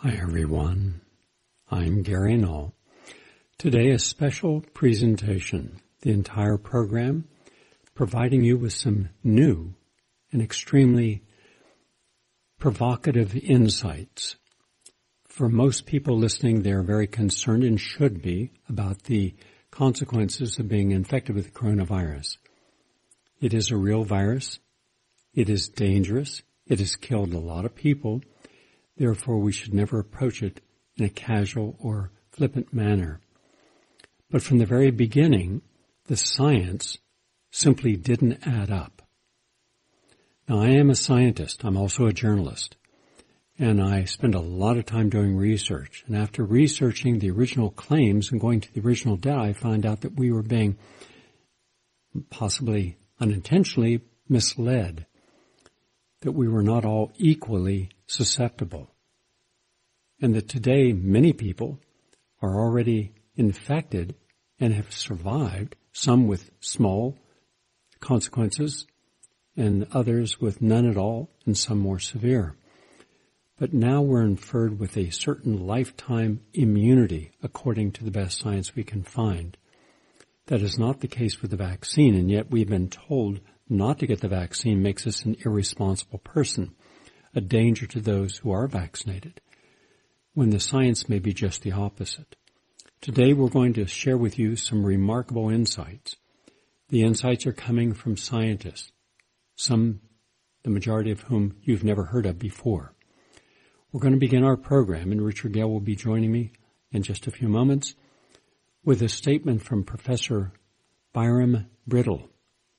Hi everyone, I'm Gary Null. Today a special presentation, the entire program providing you with some new and extremely provocative insights. For most people listening, they're very concerned and should be about the consequences of being infected with the coronavirus. It is a real virus. It is dangerous. It has killed a lot of people. Therefore, we should never approach it in a casual or flippant manner. But from the very beginning, the science simply didn't add up. Now, I am a scientist. I'm also a journalist. And I spend a lot of time doing research. And after researching the original claims and going to the original data, I found out that we were being possibly unintentionally misled, that we were not all equally susceptible, and that today many people are already infected and have survived, some with small consequences and others with none at all and some more severe. But now we're inferred with a certain lifetime immunity according to the best science we can find. That is not the case with the vaccine, and yet we've been told not to get the vaccine makes us an irresponsible person, a danger to those who are vaccinated, when the science may be just the opposite. Today we're going to share with you some remarkable insights. The insights are coming from scientists, some, the majority of whom you've never heard of before. We're going to begin our program, and Richard Gale will be joining me in just a few moments with a statement from Professor Byram Bridle.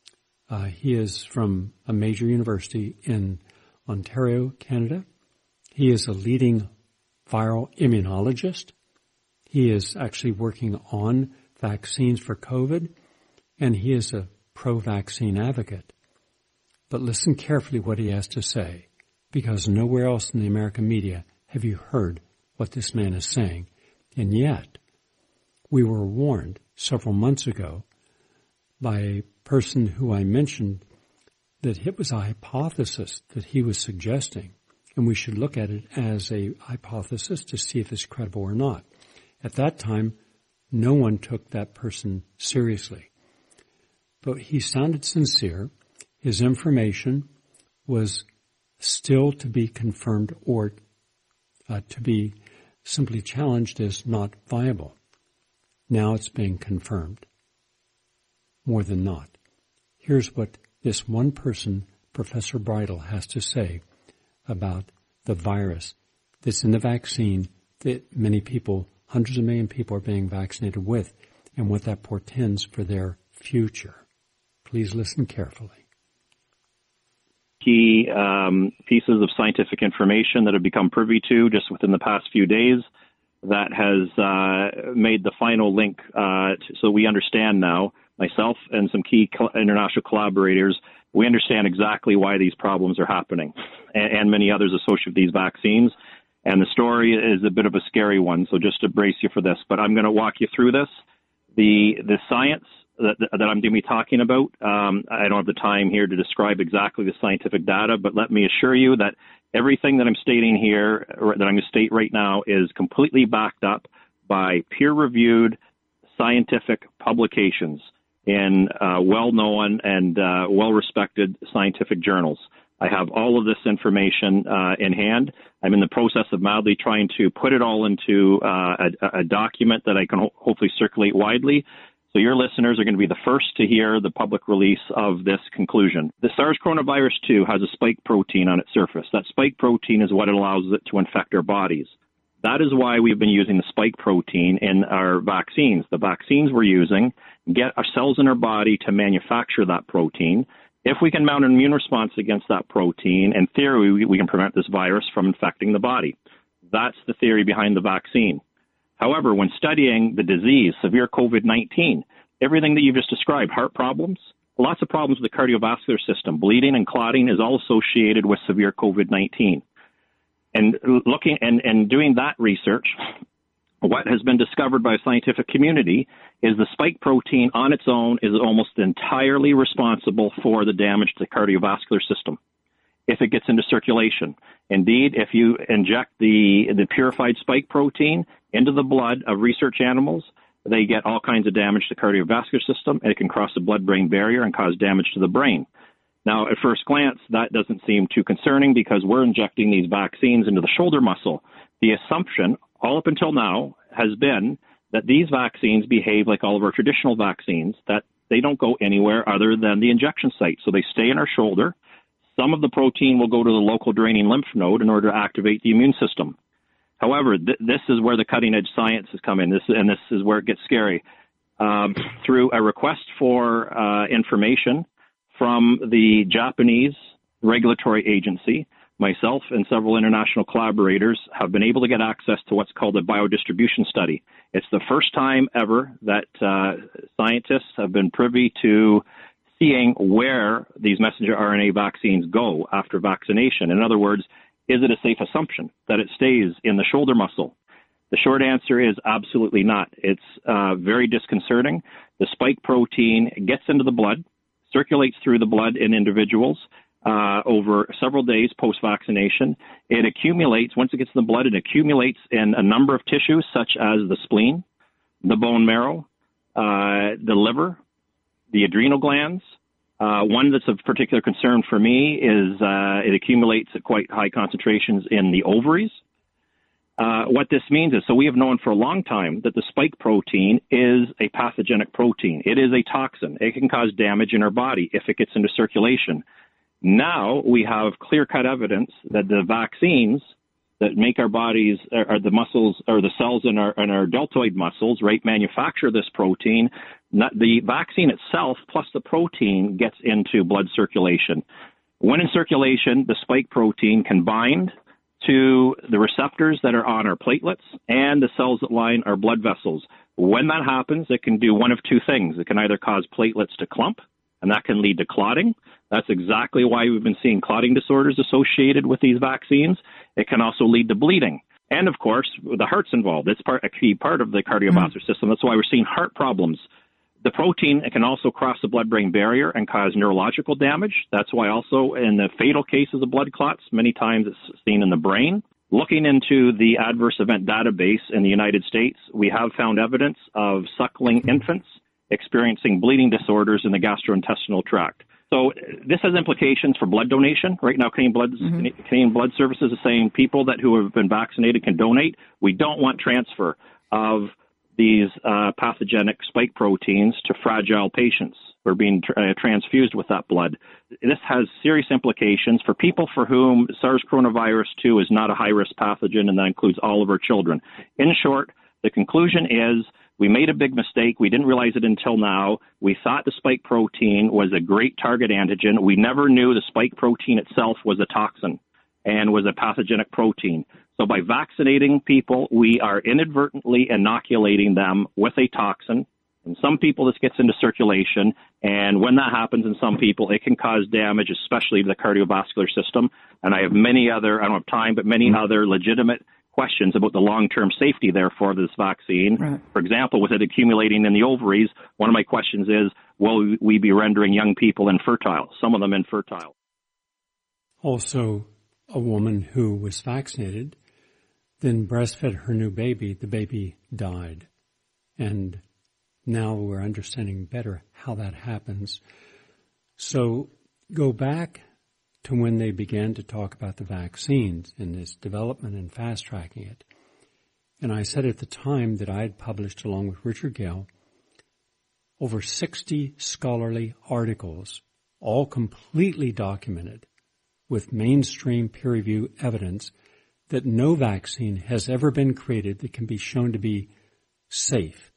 He is from a major university in Ontario, Canada. He is a leading viral immunologist. He is actually working on vaccines for COVID, and he is a pro-vaccine advocate. But listen carefully what he has to say, because nowhere else in the American media have you heard what this man is saying. And yet, we were warned several months ago by a person who I mentioned that it was a hypothesis that he was suggesting, and we should look at it as a hypothesis to see if it's credible or not. At that time, no one took that person seriously. But he sounded sincere. His information was still to be confirmed or to be simply challenged as not viable. Now it's being confirmed. More than not. Here's what this one person, Professor Bridle, has to say about the virus that's in the vaccine that many people, hundreds of million people, are being vaccinated with, and what that portends for their future. Please listen carefully. Key pieces of scientific information that have become privy to just within the past few days that has made the final link so we understand now, myself and some key international collaborators, we understand exactly why these problems are happening and many others associated with these vaccines. And the story is a bit of a scary one, so just to brace you for this. But I'm going to walk you through this. The science that I'm going to be talking about, I don't have the time here to describe exactly the scientific data, but let me assure you that everything that I'm stating here, or that I'm going to state right now, is completely backed up by peer-reviewed scientific publications in well-known and well-respected scientific journals. I have all of this information in hand. I'm in the process of mildly trying to put it all into a document that I can hopefully circulate widely. So your listeners are going to be the first to hear the public release of this conclusion. The SARS coronavirus 2 has a spike protein on its surface. That spike protein is what allows it to infect our bodies. That is why we've been using the spike protein in our vaccines. The vaccines we're using get our cells in our body to manufacture that protein. If we can mount an immune response against that protein, in theory, we can prevent this virus from infecting the body. That's the theory behind the vaccine. However, when studying the disease, severe COVID-19, everything that you've just described, heart problems, lots of problems with the cardiovascular system, bleeding and clotting is all associated with severe COVID-19. And looking and doing that research, what has been discovered by the scientific community is the spike protein on its own is almost entirely responsible for the damage to the cardiovascular system. if it gets into circulation. Indeed, if you inject the purified spike protein into the blood of research animals, they get all kinds of damage to the cardiovascular system, and it can cross the blood-brain barrier and cause damage to the brain. Now, at first glance, that doesn't seem too concerning because we're injecting these vaccines into the shoulder muscle. The assumption, all up until now, has been that these vaccines behave like all of our traditional vaccines, that they don't go anywhere other than the injection site. So they stay in our shoulder. Some of the protein will go to the local draining lymph node in order to activate the immune system. However, this is where the cutting-edge science has come in, this is where it gets scary. Through a request for information from the Japanese regulatory agency, myself and several international collaborators have been able to get access to what's called a biodistribution study. It's the first time ever that scientists have been privy to seeing where these messenger RNA vaccines go after vaccination. In other words, is it a safe assumption that it stays in the shoulder muscle? The short answer is absolutely not. It's very disconcerting. The spike protein gets into the blood, circulates through the blood in individuals over several days post-vaccination. It accumulates, once it gets in the blood, it accumulates in a number of tissues such as the spleen, the bone marrow, the liver, the adrenal glands. One that's of particular concern for me is it accumulates at quite high concentrations in the ovaries. What this means is, so we have known for a long time that the spike protein is a pathogenic protein. It is a toxin. It can cause damage in our body if it gets into circulation. Now we have clear-cut evidence that the vaccines that make our bodies, or the muscles, or the cells in our deltoid muscles, right, manufacture this protein. The vaccine itself plus the protein gets into blood circulation. When in circulation, the spike protein can bind to the receptors that are on our platelets and the cells that line our blood vessels. When that happens, it can do one of two things. It can either cause platelets to clump, and that can lead to clotting. That's exactly why we've been seeing clotting disorders associated with these vaccines. It can also lead to bleeding. And, of course, the heart's involved. It's a key part of the cardiovascular system. That's why we're seeing heart problems. The protein, it can also cross the blood-brain barrier and cause neurological damage. That's why also in the fatal cases of blood clots, many times it's seen in the brain. Looking into the adverse event database in the United States, we have found evidence of suckling infants experiencing bleeding disorders in the gastrointestinal tract. So this has implications for blood donation. Right now, Canadian Blood Services is saying people who have been vaccinated can donate. We don't want transfer of these pathogenic spike proteins to fragile patients who are being transfused with that blood. This has serious implications for people for whom SARS coronavirus 2 is not a high-risk pathogen, and that includes all of our children. In short, the conclusion is we made a big mistake. We didn't realize it until now. We thought the spike protein was a great target antigen. We never knew the spike protein itself was a toxin and was a pathogenic protein. So by vaccinating people, we are inadvertently inoculating them with a toxin. In some people, this gets into circulation. And when that happens in some people, it can cause damage, especially to the cardiovascular system. And I have many other, I don't have time, but many other legitimate questions about the long-term safety, therefore, of this vaccine. Right. For example, with it accumulating in the ovaries, one of my questions is, will we be rendering young people infertile, some of them infertile? Also, a woman who was vaccinated then breastfed her new baby. The baby died. And now we're understanding better how that happens. So go back to when they began to talk about the vaccines and this development and fast-tracking it. And I said at the time that I had published, along with Richard Gale, over 60 scholarly articles, all completely documented with mainstream peer-review evidence that no vaccine has ever been created that can be shown to be safe.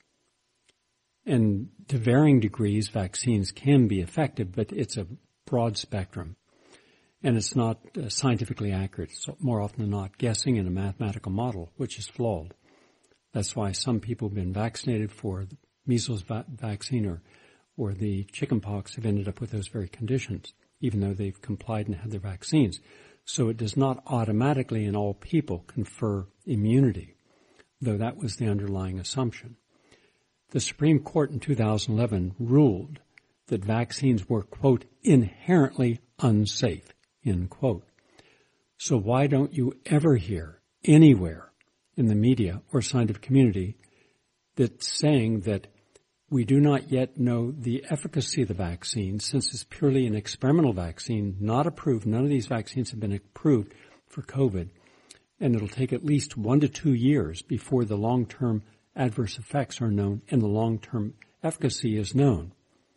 And to varying degrees, vaccines can be effective, but it's a broad spectrum. And it's not scientifically accurate. It's more often than not guessing in a mathematical model, which is flawed. That's why some people have been vaccinated for the measles vaccine or the chickenpox have ended up with those very conditions, even though they've complied and had their vaccines. So it does not automatically in all people confer immunity, though that was the underlying assumption. The Supreme Court in 2011 ruled that vaccines were, quote, inherently unsafe, end quote. So why don't you ever hear anywhere in the media or scientific community that's saying that we do not yet know the efficacy of the vaccine, since it's purely an experimental vaccine, not approved. None of these vaccines have been approved for COVID, and it'll take at least 1 to 2 years before the long-term adverse effects are known and the long-term efficacy is known.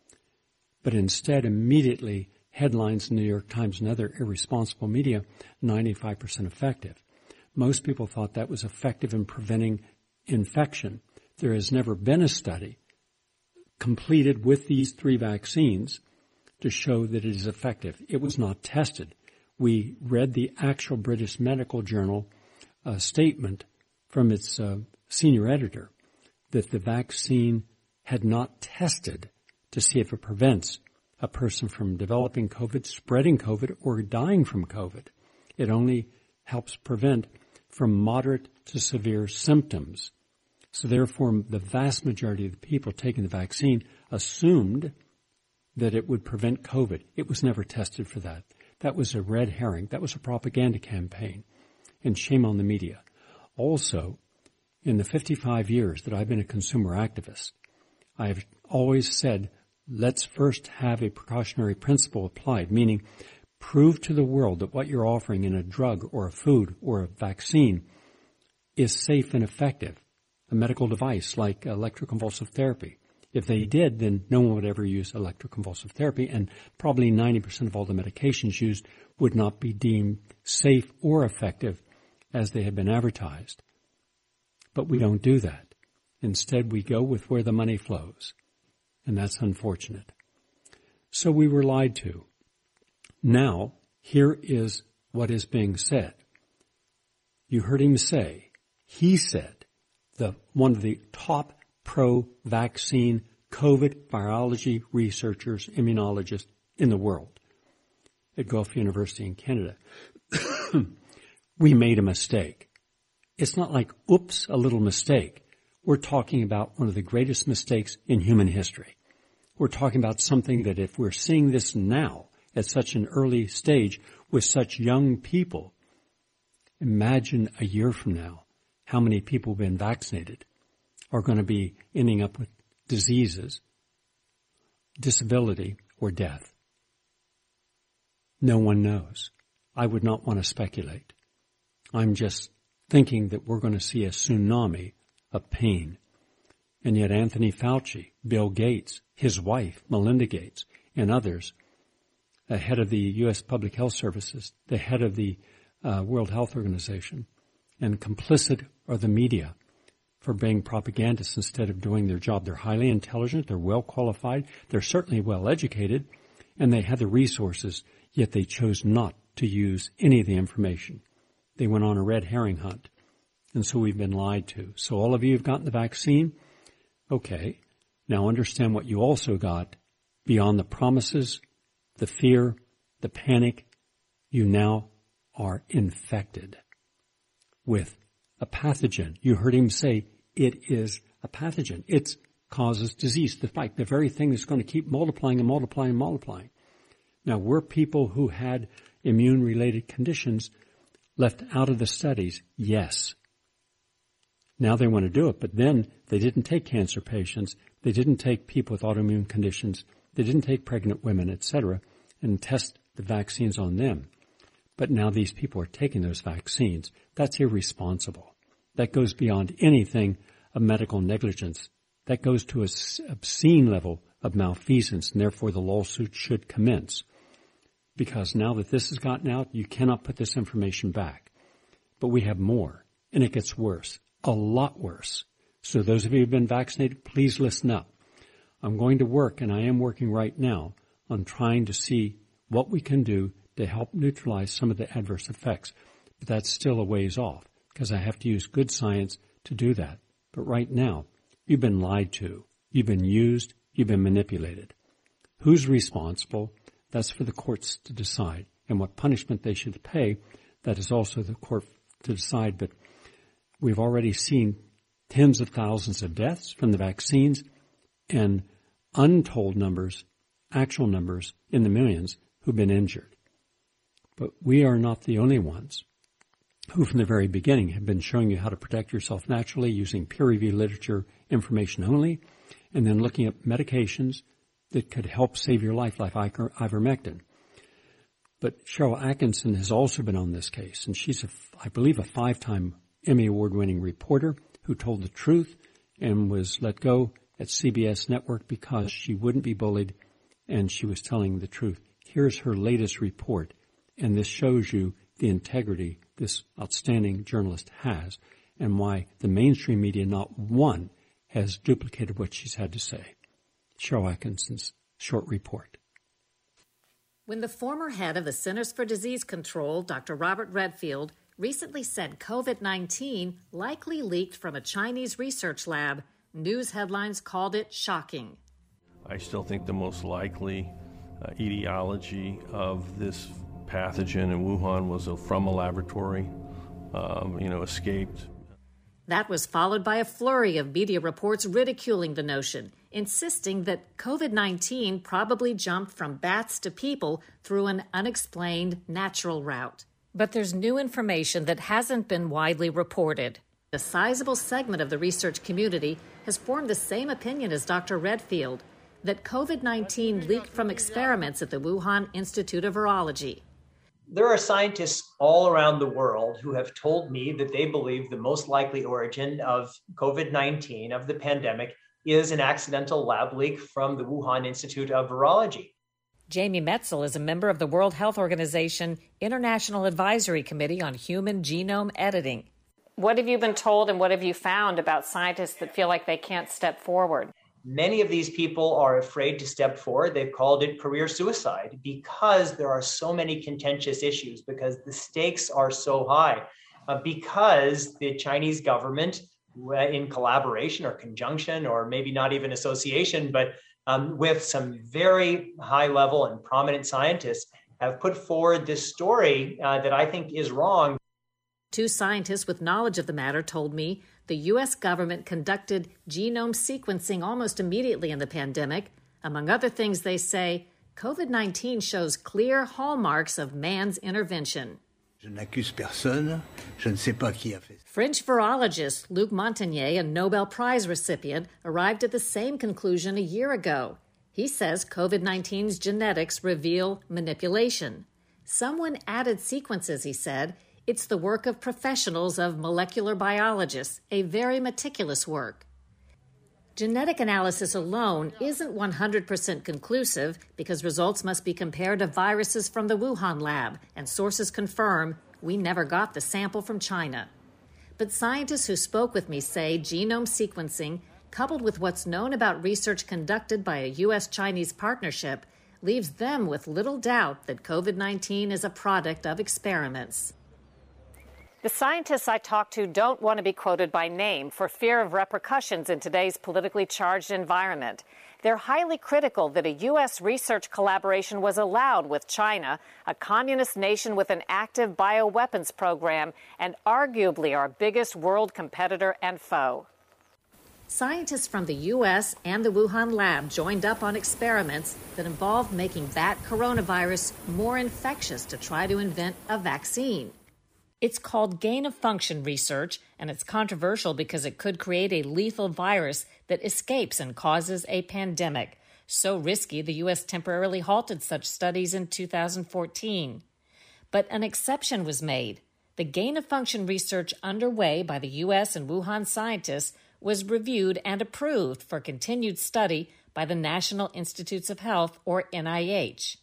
But instead, immediately, headlines in the New York Times and other irresponsible media, 95% effective. Most people thought that was effective in preventing infection. There has never been a study completed with these 3 vaccines to show that it is effective. It was not tested. We read the actual British Medical Journal statement from its senior editor that the vaccine had not tested to see if it prevents a person from developing COVID, spreading COVID, or dying from COVID. It only helps prevent from moderate to severe symptoms. So therefore, the vast majority of the people taking the vaccine assumed that it would prevent COVID. It was never tested for that. That was a red herring. That was a propaganda campaign. And shame on the media. Also, in the 55 years that I've been a consumer activist, I've always said, let's first have a precautionary principle applied, meaning prove to the world that what you're offering in a drug or a food or a vaccine is safe and effective. A medical device like electroconvulsive therapy. If they did, then no one would ever use electroconvulsive therapy, and probably 90% of all the medications used would not be deemed safe or effective as they had been advertised. But we don't do that. Instead, we go with where the money flows, and that's unfortunate. So we were lied to. Now, here is what is being said. You heard him say, he said, one of the top pro-vaccine COVID virology researchers, immunologists in the world at Guelph University in Canada. We made a mistake. It's not like, oops, a little mistake. We're talking about one of the greatest mistakes in human history. We're talking about something that if we're seeing this now at such an early stage with such young people, imagine a year from now how many people who've been vaccinated are going to be ending up with diseases, disability, or death. No one knows. I would not want to speculate. I'm just thinking that we're going to see a tsunami of pain. And yet Anthony Fauci, Bill Gates, his wife, Melinda Gates, and others, the head of the U.S. Public Health Services, the head of the World Health Organization, and complicit are the media for being propagandists instead of doing their job. They're highly intelligent, they're well qualified, they're certainly well educated, and they had the resources, yet they chose not to use any of the information. They went on a red herring hunt, and so we've been lied to. So all of you have gotten the vaccine? Okay. Now understand what you also got beyond the promises, the fear, the panic. You now are infected with a pathogen. You heard him say it is a pathogen. It causes disease. The very thing that's going to keep multiplying and multiplying and multiplying. Now, were people who had immune-related conditions left out of the studies? Yes. Now they want to do it, but then they didn't take cancer patients. They didn't take people with autoimmune conditions. They didn't take pregnant women, etc., and test the vaccines on them. But now these people are taking those vaccines. That's irresponsible. That goes beyond anything of medical negligence. That goes to an obscene level of malfeasance, and therefore the lawsuit should commence. Because now that this has gotten out, you cannot put this information back. But we have more, and it gets worse, a lot worse. So those of you who have been vaccinated, please listen up. I'm going to work, and I am working right now, on trying to see what we can do to help neutralize some of the adverse effects. But that's still a ways off, because I have to use good science to do that. But right now, you've been lied to. You've been used. You've been manipulated. Who's responsible? That's for the courts to decide. And what punishment they should pay, that is also the court to decide. But we've already seen tens of thousands of deaths from the vaccines and untold numbers, actual numbers in the millions who've been injured. But we are not the only ones who from the very beginning have been showing you how to protect yourself naturally using peer-reviewed literature information only, and then looking at medications that could help save your life, like ivermectin. But Cheryl Atkinson has also been on this case, and she's, I believe, a 5-time Emmy Award-winning reporter who told the truth and was let go at CBS Network because she wouldn't be bullied and she was telling the truth. Here's her latest report, and this shows you the integrity this outstanding journalist has and why the mainstream media, not one, has duplicated what she's had to say. Cheryl Atkinson's short report. When the former head of the Centers for Disease Control, Dr. Robert Redfield, recently said COVID-19 likely leaked from a Chinese research lab, news headlines called it shocking. I still think the most likely etiology of this pathogen in Wuhan was from a laboratory, escaped. That was followed by a flurry of media reports ridiculing the notion, insisting that COVID-19 probably jumped from bats to people through an unexplained natural route. But there's new information that hasn't been widely reported. A sizable segment of the research community has formed the same opinion as Dr. Redfield, that COVID-19 leaked from experiments at the Wuhan Institute of Virology. There are scientists all around the world who have told me that they believe the most likely origin of COVID-19, of the pandemic, is an accidental lab leak from the Wuhan Institute of Virology. Jamie Metzel is a member of the World Health Organization International Advisory Committee on Human Genome Editing. What have you been told and what have you found about scientists that feel like they can't step forward? Many of these people are afraid to step forward. They've called it career suicide because there are so many contentious issues, because the stakes are so high, because the Chinese government, in collaboration or conjunction, or maybe not even association, but with some very high level and prominent scientists, have put forward this story that I think is wrong. Two scientists with knowledge of the matter told me the U.S. government conducted genome sequencing almost immediately in the pandemic. Among other things, they say COVID-19 shows clear hallmarks of man's intervention. Je n'accuse personne. Je ne sais pas qui a fait. French virologist Luc Montagnier, a Nobel Prize recipient, arrived at the same conclusion a year ago. He says COVID-19's genetics reveal manipulation. Someone added sequences, he said. It's the work of professionals, of molecular biologists, a very meticulous work. Genetic analysis alone isn't 100% conclusive because results must be compared to viruses from the Wuhan lab, and sources confirm we never got the sample from China. But scientists who spoke with me say genome sequencing, coupled with what's known about research conducted by a U.S.-Chinese partnership, leaves them with little doubt that COVID-19 is a product of experiments. The scientists I talked to don't want to be quoted by name for fear of repercussions in today's politically charged environment. They're highly critical that a U.S. research collaboration was allowed with China, a communist nation with an active bioweapons program and arguably our biggest world competitor and foe. Scientists from the U.S. and the Wuhan lab joined up on experiments that involved making bat coronavirus more infectious to try to invent a vaccine. It's called gain-of-function research, and it's controversial because it could create a lethal virus that escapes and causes a pandemic. So risky, the U.S. temporarily halted such studies in 2014. But an exception was made. The gain-of-function research underway by the U.S. and Wuhan scientists was reviewed and approved for continued study by the National Institutes of Health, or NIH.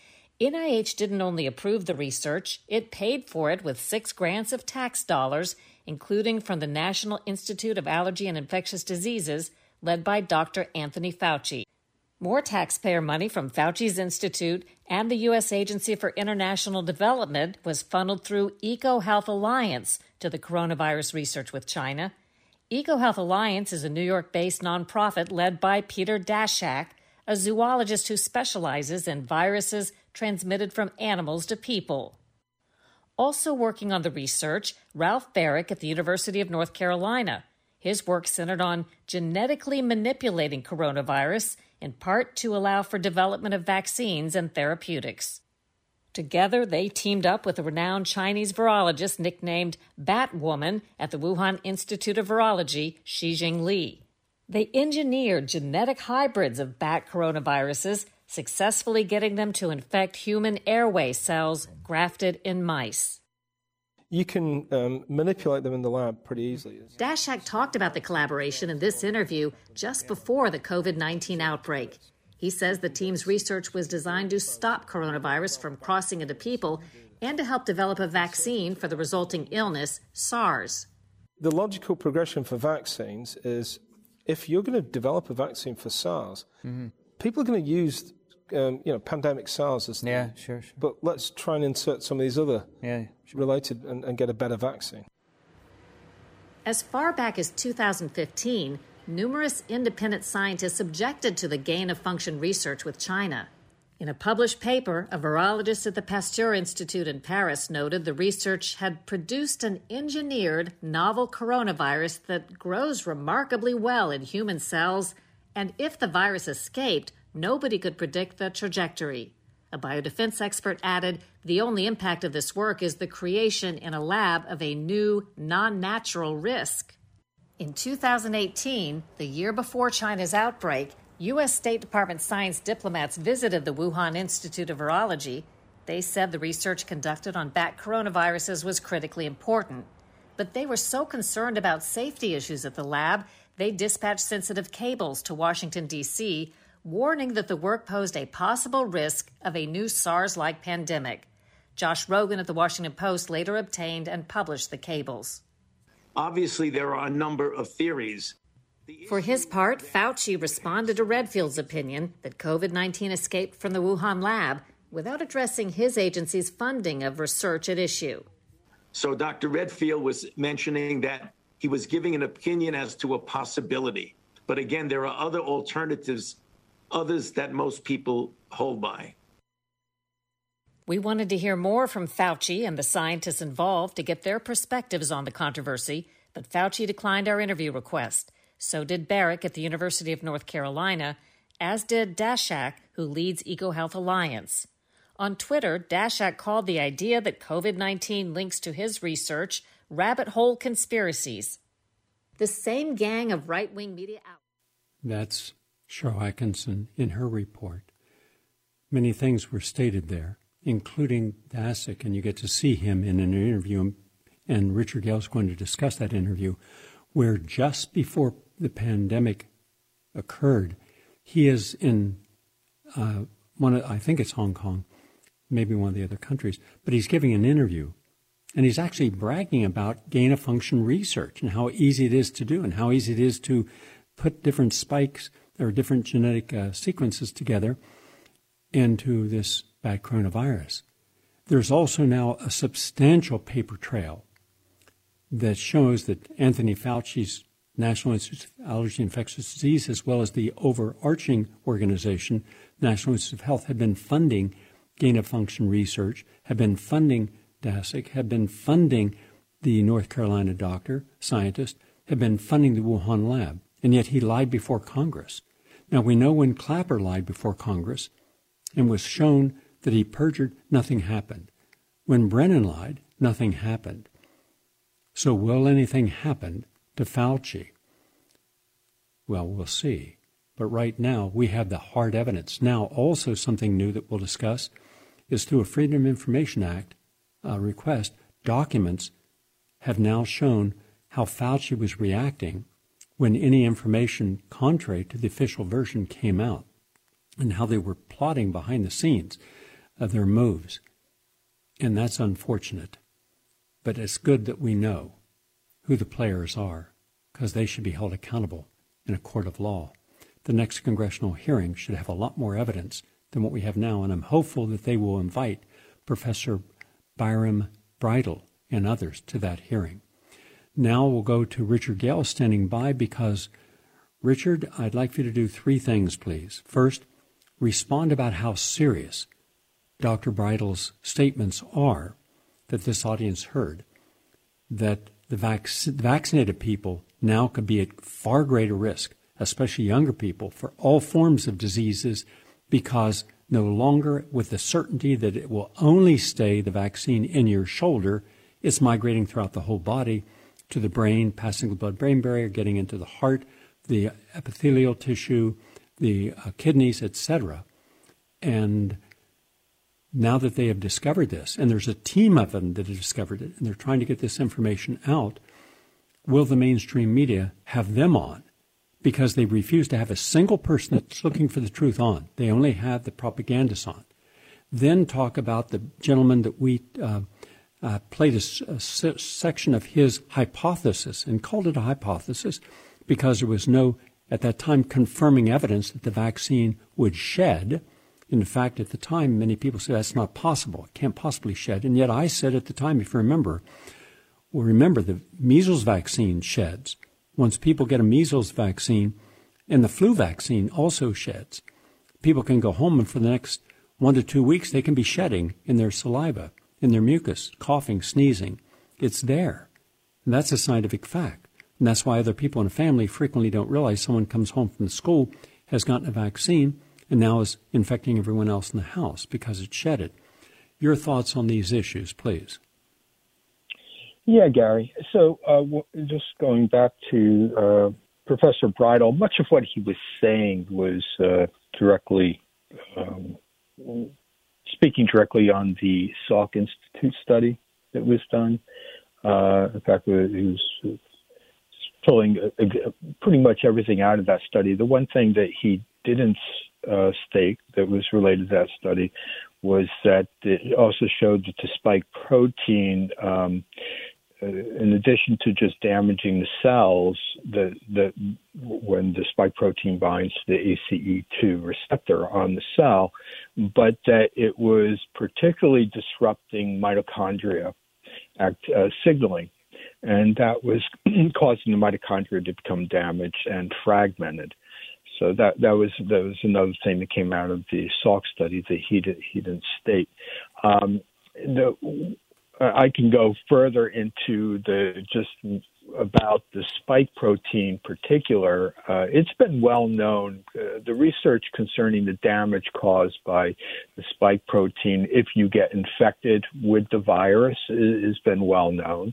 NIH didn't only approve the research, it paid for it with 6 grants of tax dollars, including from the National Institute of Allergy and Infectious Diseases, led by Dr. Anthony Fauci. More taxpayer money from Fauci's Institute and the U.S. Agency for International Development was funneled through EcoHealth Alliance to the coronavirus research with China. EcoHealth Alliance is a New York-based nonprofit led by Peter Daszak, a zoologist who specializes in viruses transmitted from animals to people. Also working on the research, Ralph Barrick at the University of North Carolina. His work centered on genetically manipulating coronavirus, in part to allow for development of vaccines and therapeutics. Together, they teamed up with a renowned Chinese virologist nicknamed Batwoman at the Wuhan Institute of Virology, Shijing Li. They engineered genetic hybrids of bat coronaviruses, successfully getting them to infect human airway cells grafted in mice. You can manipulate them in the lab pretty easily. Daszak talked about the collaboration in this interview just before the COVID-19 outbreak. He says the team's research was designed to stop coronavirus from crossing into people and to help develop a vaccine for the resulting illness, SARS. The logical progression for vaccines is if you're going to develop a vaccine for SARS, people are going to use pandemic SARS as sure. But let's try and insert some of these other related and get a better vaccine. As far back as 2015, numerous independent scientists objected to the gain-of-function research with China. In a published paper, a virologist at the Pasteur Institute in Paris noted the research had produced an engineered novel coronavirus that grows remarkably well in human cells, and if the virus escaped, nobody could predict the trajectory. A biodefense expert added, the only impact of this work is the creation in a lab of a new, non-natural risk. In 2018, the year before China's outbreak, U.S. State Department science diplomats visited the Wuhan Institute of Virology. They said the research conducted on bat coronaviruses was critically important. But they were so concerned about safety issues at the lab, they dispatched sensitive cables to Washington, D.C., warning that the work posed a possible risk of a new SARS-like pandemic. Josh Rogan at the Washington Post later obtained and published the cables. Obviously, there are a number of theories. For his part, Fauci responded to Redfield's opinion that COVID-19 escaped from the Wuhan lab without addressing his agency's funding of research at issue. So Dr. Redfield was mentioning that he was giving an opinion as to a possibility. But again, there are other alternatives, others that most people hold by. We wanted to hear more from Fauci and the scientists involved to get their perspectives on the controversy, but Fauci declined our interview request. So did Barrick at the University of North Carolina, as did Daszak, who leads EcoHealth Alliance. On Twitter, Daszak called the idea that COVID-19 links to his research rabbit hole conspiracies. The same gang of right-wing media outlets. That's Cheryl Atkinson in her report. Many things were stated there, including Daszak, and you get to see him in an interview, and Richard Gale's going to discuss that interview, where just before the pandemic occurred, he is in I think it's Hong Kong, maybe one of the other countries, but he's giving an interview, and he's actually bragging about gain-of-function research and how easy it is to do and how easy it is to put different spikes or different genetic sequences together into this bad coronavirus. There's also now a substantial paper trail that shows that Anthony Fauci's National Institute of Allergy and Infectious Disease, as well as the overarching organization, National Institute of Health, have been funding gain-of-function research, have been funding Daszak, have been funding the North Carolina doctor, scientist, have been funding the Wuhan lab, and yet he lied before Congress. Now, we know when Clapper lied before Congress and was shown that he perjured, nothing happened. When Brennan lied, nothing happened. So will anything happen to Fauci? Well, we'll see. But right now, we have the hard evidence. Now, also something new that we'll discuss is through a Freedom of Information Act request, documents have now shown how Fauci was reacting when any information contrary to the official version came out, and how they were plotting behind the scenes of their moves. And that's unfortunate. But it's good that we know who the players are, because they should be held accountable in a court of law. The next congressional hearing should have a lot more evidence than what we have now, and I'm hopeful that they will invite Professor Byram Bridle and others to that hearing. Now we'll go to Richard Gale standing by, because, Richard, I'd like for you to do three things, please. First, respond about how serious Dr. Bridle's statements are that this audience heard, that the vaccinated people now could be at far greater risk, especially younger people, for all forms of diseases because no longer with the certainty that it will only stay the vaccine in your shoulder. It's migrating throughout the whole body to the brain, passing the blood-brain barrier, getting into the heart, the epithelial tissue, the kidneys, etc. And now that they have discovered this, and there's a team of them that have discovered it, and they're trying to get this information out, will the mainstream media have them on? Because they refuse to have a single person that's looking for the truth on. They only have the propagandists on. Then talk about the gentleman that we played a section of his hypothesis and called it a hypothesis because there was no, at that time, confirming evidence that the vaccine would shed. In fact, at the time, many people said that's not possible. It can't possibly shed. And yet I said at the time, if you remember, the measles vaccine sheds. Once people get a measles vaccine, and the flu vaccine also sheds. People can go home, and for the next 1 to 2 weeks, they can be shedding in their saliva, in their mucus, coughing, sneezing. It's there. And that's a scientific fact. And that's why other people in a family frequently don't realize someone comes home from school, has gotten a vaccine, and now is infecting everyone else in the house because it shedded. Your thoughts on these issues, please. Yeah, Gary. So just going back to Professor Bridle, much of what he was saying was directly speaking directly on the Salk Institute study that was done. In fact, he was pulling pretty much everything out of that study. The one thing that he didn't state that was related to that study was that it also showed that the spike protein, in addition to just damaging the cells, that when the spike protein binds to the ACE2 receptor on the cell, but that it was particularly disrupting mitochondria signaling, and that was causing the mitochondria to become damaged and fragmented. So that was another thing that came out of the Salk study that he didn't state. I can go further into about the spike protein in particular. It's been well known. The research concerning the damage caused by the spike protein if you get infected with the virus has been well known.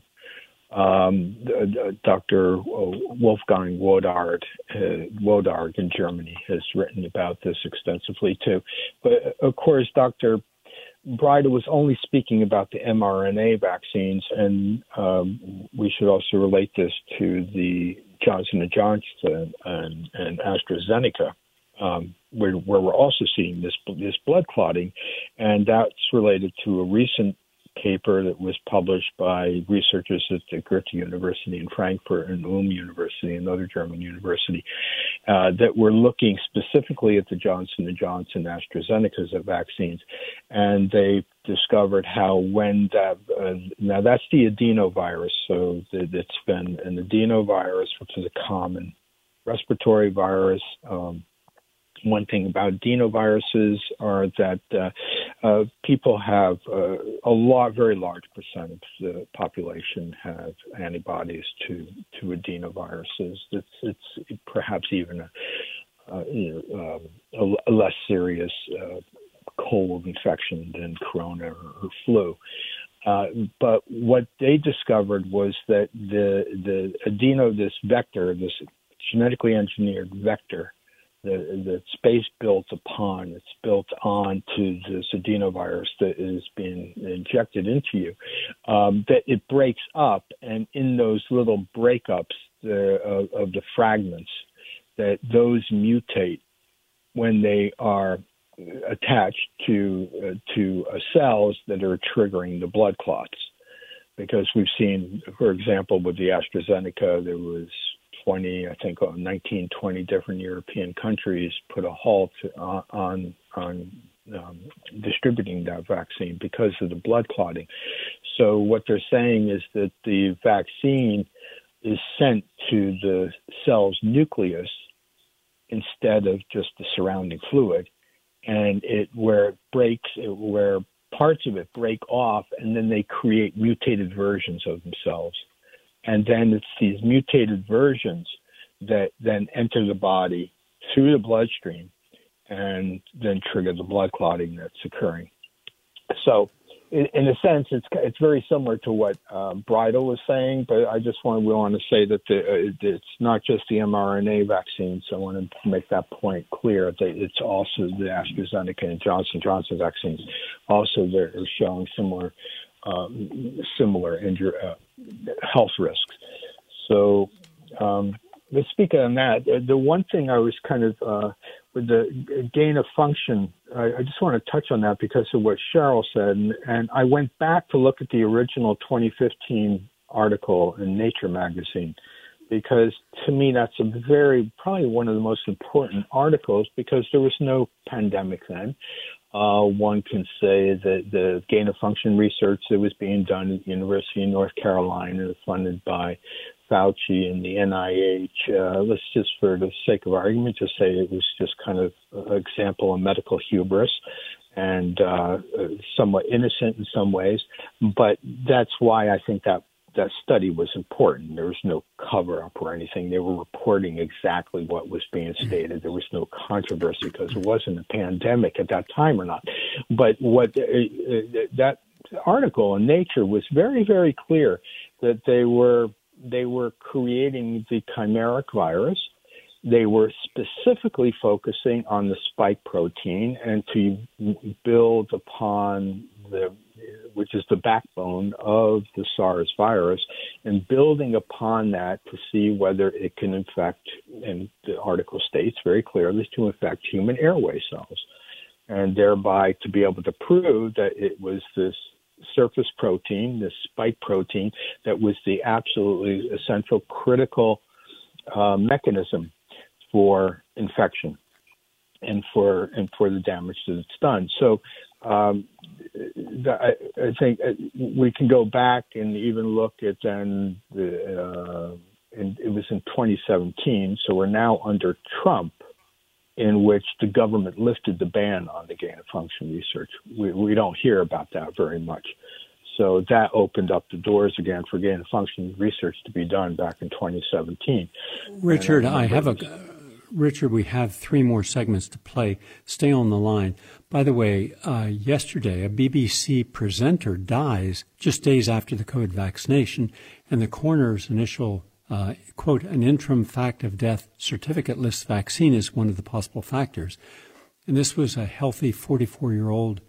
Dr. Wolfgang Wodarg in Germany has written about this extensively too. But of course, Dr. Bridle was only speaking about the mRNA vaccines, and we should also relate this to the Johnson & Johnson and AstraZeneca, where we're also seeing this blood clotting, and that's related to a recent paper that was published by researchers at the Goethe University in Frankfurt and Ulm University, another German university, that were looking specifically at the Johnson & Johnson AstraZeneca's vaccines. And they discovered how when that, now that's the adenovirus, so it's been an adenovirus, which is a common respiratory virus. One thing about adenoviruses are that people have very large percent of the population have antibodies to adenoviruses. It's perhaps even a less serious cold infection than corona or flu. But what they discovered was that this vector, this genetically engineered vector, the space built on to this adenovirus that is being injected into you, that it breaks up, and in those little breakups of the fragments, that those mutate when they are attached to cells that are triggering the blood clots. Because we've seen, for example, with the AstraZeneca, there was 19, 20 different European countries put a halt on distributing that vaccine because of the blood clotting. So what they're saying is that the vaccine is sent to the cell's nucleus instead of just the surrounding fluid, and where parts of it break off, and then they create mutated versions of themselves. And then it's these mutated versions that then enter the body through the bloodstream and then trigger the blood clotting that's occurring. So, in a sense, it's very similar to what Bridle was saying, but I just want to say that it's not just the mRNA vaccines. I want to make that point clear that it's also the AstraZeneca and Johnson & Johnson vaccines. Also, they're showing similar health risks. So, let's speak on that. The one thing I was kind of with the gain of function, I just want to touch on that because of what Cheryl said. And I went back to look at the original 2015 article in Nature magazine, because to me that's probably one of the most important articles, because there was no pandemic then. One can say that the gain of function research that was being done at the University of North Carolina, funded by Fauci and the NIH, let's just, for the sake of argument, just say it was just kind of an example of medical hubris and somewhat innocent in some ways. But that's why I think that study was important. There was no cover-up or anything. They were reporting exactly what was being stated. There was no controversy because it wasn't a pandemic at that time or not. But what that article in Nature was very, very clear that they were creating the chimeric virus. They were specifically focusing on the spike protein and to build upon which is the backbone of the SARS virus, and building upon that to see whether it can infect, and the article states very clearly, to infect human airway cells, and thereby to be able to prove that it was this surface protein, this spike protein, that was the absolutely essential critical mechanism for infection and for the damage that it's done. So I think we can go back and even look at then it was in 2017, so we're now under Trump, in which the government lifted the ban on the gain of function research. We don't hear about that very much. So that opened up the doors again for gain of function research to be done back in 2017. Richard, Richard, we have 3 more segments to play. Stay on the line. By the way, yesterday, a BBC presenter dies just days after the COVID vaccination, and the coroner's initial, quote, an interim fact of death certificate lists vaccine as one of the possible factors. And this was a healthy 44-year-old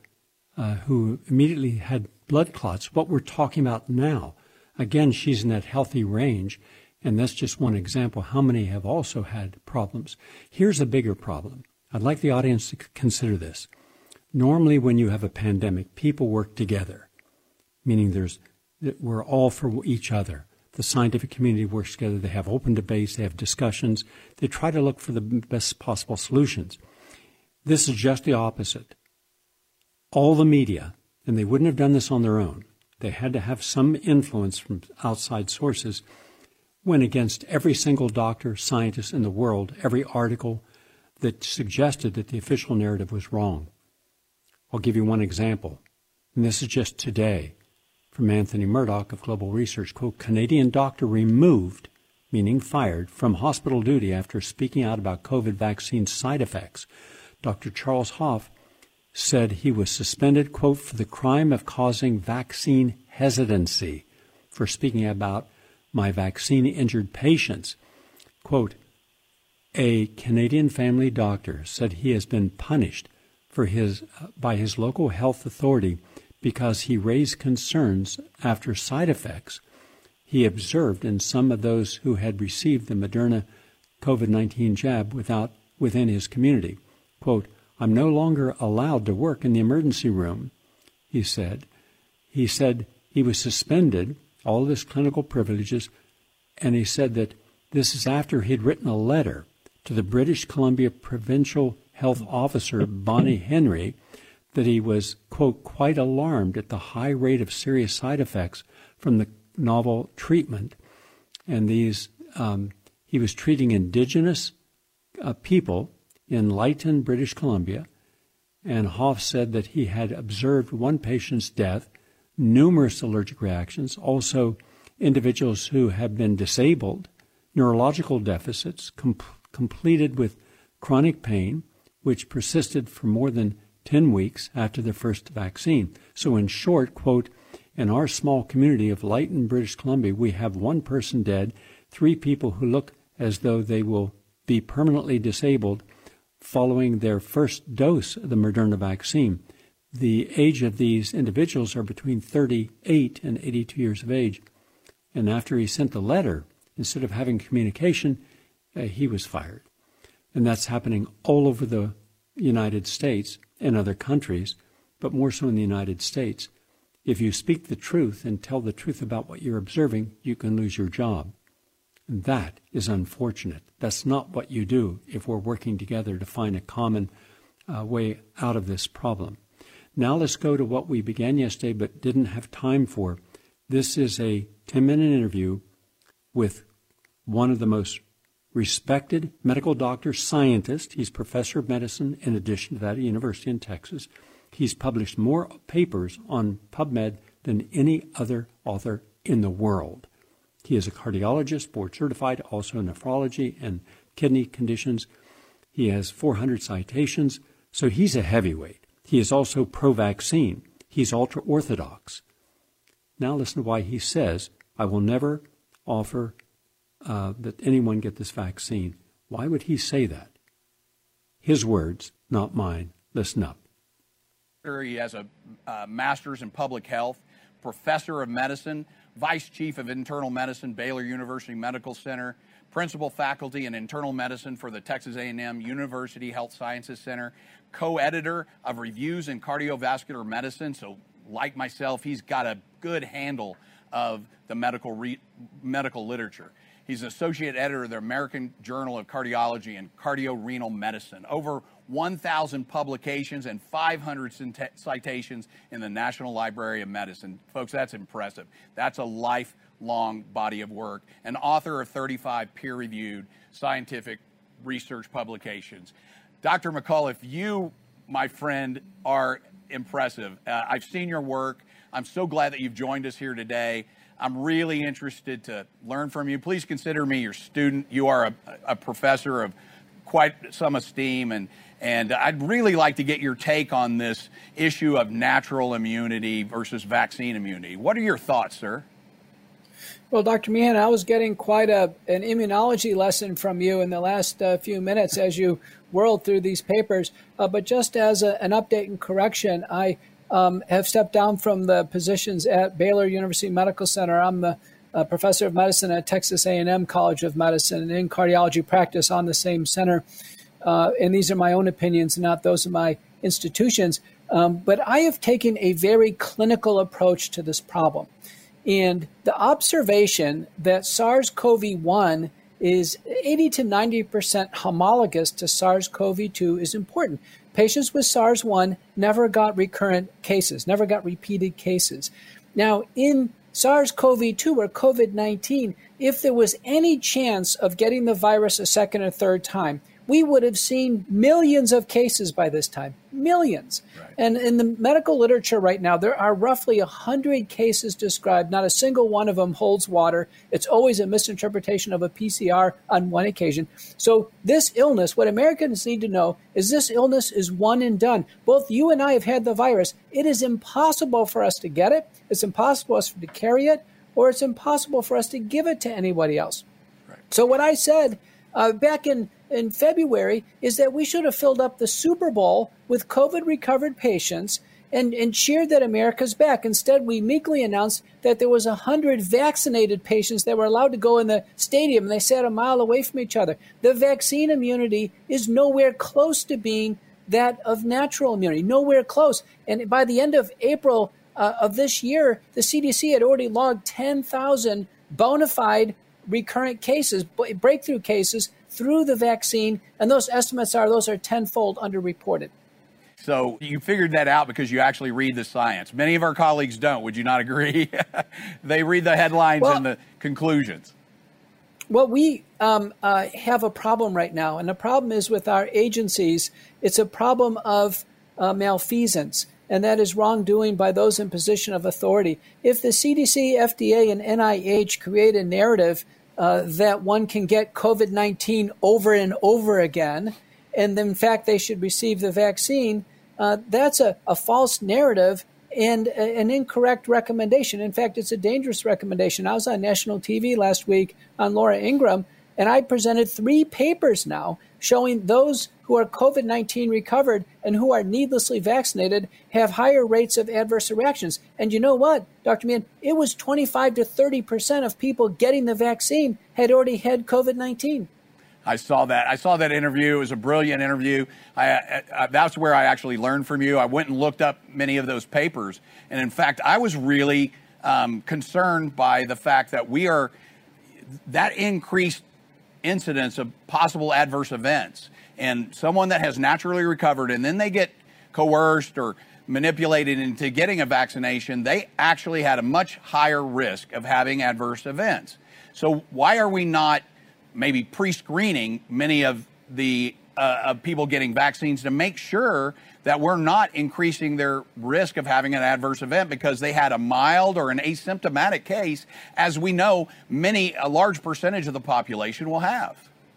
who immediately had blood clots. What we're talking about now, again, she's in that healthy range. And that's just one example. How many have also had problems? Here's a bigger problem. I'd like the audience to consider this. Normally, when you have a pandemic, people work together, meaning we're all for each other. The scientific community works together. They have open debates. They have discussions. They try to look for the best possible solutions. This is just the opposite. All the media, and they wouldn't have done this on their own. They had to have some influence from outside sources, went against every single doctor, scientist in the world, every article that suggested that the official narrative was wrong. I'll give you one example, and this is just today from Anthony Murdoch of Global Research. Quote, Canadian doctor removed, meaning fired, from hospital duty after speaking out about COVID vaccine side effects. Dr. Charles Hoff said he was suspended, quote, for the crime of causing vaccine hesitancy, for speaking about my vaccine-injured patients. Quote, a Canadian family doctor said he has been punished by his local health authority because he raised concerns after side effects he observed in some of those who had received the Moderna COVID-19 jab within his community. Quote, I'm no longer allowed to work in the emergency room, he said. He said he was suspended, all of his clinical privileges, and he said that this is after he'd written a letter to the British Columbia Provincial Health Officer, Bonnie Henry, that he was, quote, quite alarmed at the high rate of serious side effects from the novel treatment. And these, he was treating Indigenous people in Lytton, British Columbia, and Hoff said that he had observed one patient's death, numerous allergic reactions, also individuals who have been disabled, neurological deficits, completed with chronic pain, which persisted for more than 10 weeks after their first vaccine. So in short, quote, in our small community of Lytton, British Columbia, we have 1 person dead, 3 people who look as though they will be permanently disabled following their first dose of the Moderna vaccine. The age of these individuals are between 38 and 82 years of age. And after he sent the letter, instead of having communication, he was fired. And that's happening all over the United States and other countries, but more so in the United States. If you speak the truth and tell the truth about what you're observing, you can lose your job. And that is unfortunate. That's not what you do if we're working together to find a common way out of this problem. Now let's go to what we began yesterday but didn't have time for. This is a 10-minute interview with one of the most respected medical doctors, scientist. He's professor of medicine in addition to that at a university in Texas. He's published more papers on PubMed than any other author in the world. He is a cardiologist, board certified, also in nephrology and kidney conditions. He has 400 citations, so he's a heavyweight. He is also pro-vaccine. He's ultra-orthodox. Now listen to why he says, I will never offer that anyone get this vaccine. Why would he say that? His words, not mine. Listen up. He has a master's in public health, professor of medicine, vice chief of internal medicine, Baylor University Medical Center, principal faculty in internal medicine for the Texas A&M University Health Sciences Center, co-editor of reviews in cardiovascular medicine. So like myself, he's got a good handle of the medical literature. He's an associate editor of the American Journal of Cardiology and Cardiorenal Medicine. Over 1,000 publications and 500 citations in the National Library of Medicine. Folks, that's impressive. That's a lifelong body of work. An author of 35 peer-reviewed scientific research publications. Dr. McCullough, you, my friend, are impressive. I've seen your work. I'm so glad that you've joined us here today. I'm really interested to learn from you. Please consider me your student. You are a professor of quite some esteem, and I'd really like to get your take on this issue of natural immunity versus vaccine immunity. What are your thoughts, sir? Well, Dr. Meehan, I was getting quite an immunology lesson from you in the last few minutes as you whirled through these papers. But just as an update and correction, I have stepped down from the positions at Baylor University Medical Center. I'm the professor of medicine at Texas A&M College of Medicine and in cardiology practice on the same center. And these are my own opinions, not those of my institutions. But I have taken a very clinical approach to this problem. And the observation that SARS-CoV-1 is 80 to 90% homologous to SARS-CoV-2 is important. Patients with SARS-1 never got recurrent cases, never got repeated cases. Now, in SARS-CoV-2 or COVID-19, if there was any chance of getting the virus a second or third time, we would have seen millions of cases by this time, millions. Right. And in the medical literature right now, there are roughly 100 cases described. Not a single one of them holds water. It's always a misinterpretation of a PCR on one occasion. So this illness, what Americans need to know is this illness is one and done. Both you and I have had the virus. It is impossible for us to get it. It's impossible for us to carry it, or it's impossible for us to give it to anybody else. Right. So what I said back in February is that we should have filled up the Super Bowl with COVID-recovered patients and cheered that America's back. Instead, we meekly announced that there was 100 vaccinated patients that were allowed to go in the stadium, and they sat a mile away from each other. The vaccine immunity is nowhere close to being that of natural immunity, nowhere close. And by the end of April of this year, the CDC had already logged 10,000 bona fide recurrent cases, breakthrough cases, through the vaccine, and those estimates are tenfold underreported. So you figured that out because you actually read the science. Many of our colleagues don't. Would you not agree? They read the headlines and the conclusions. Well, we have a problem right now, and the problem is with our agencies. It's a problem of malfeasance, and that is wrongdoing by those in position of authority. If the CDC, FDA, and NIH create a narrative that one can get COVID-19 over and over again, and in fact they should receive the vaccine, that's a false narrative and an incorrect recommendation. In fact, it's a dangerous recommendation. I was on national TV last week on Laura Ingraham, and I presented 3 papers now showing those who are COVID-19 recovered and who are needlessly vaccinated have higher rates of adverse reactions. And you know what, Dr. Meehan? It was 25 to 30% of people getting the vaccine had already had COVID-19. I saw that interview. It was a brilliant interview. That's where I actually learned from you. I went and looked up many of those papers. And in fact, I was really concerned by the fact that that increased incidence of possible adverse events. And someone that has naturally recovered and then they get coerced or manipulated into getting a vaccination, they actually had a much higher risk of having adverse events. So why are we not maybe pre-screening many of the people getting vaccines to make sure that we're not increasing their risk of having an adverse event because they had a mild or an asymptomatic case, as we know a large percentage of the population will have?